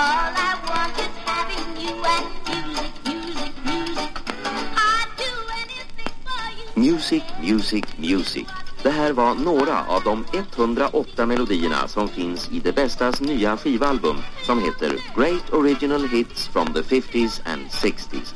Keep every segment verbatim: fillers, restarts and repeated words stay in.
All I want is having you and music, music, music. I'd do anything for you. Music, music, music. Det här var några av de etthundraåtta melodierna som finns i Det Bästas nya skivalbum som heter Great Original Hits from the fifties and sixties.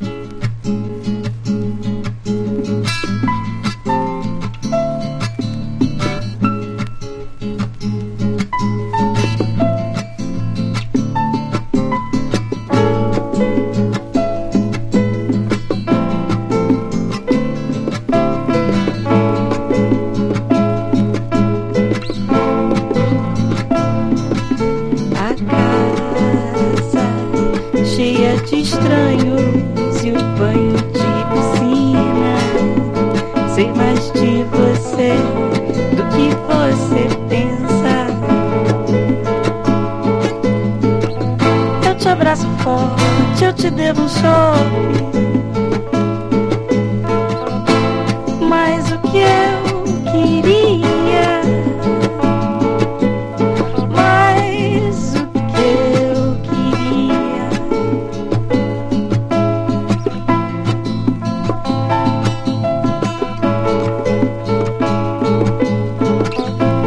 Cheia de estranhos e um banho de piscina. Sei mais de você do que você pensa. Eu te abraço forte, eu te devo um choque.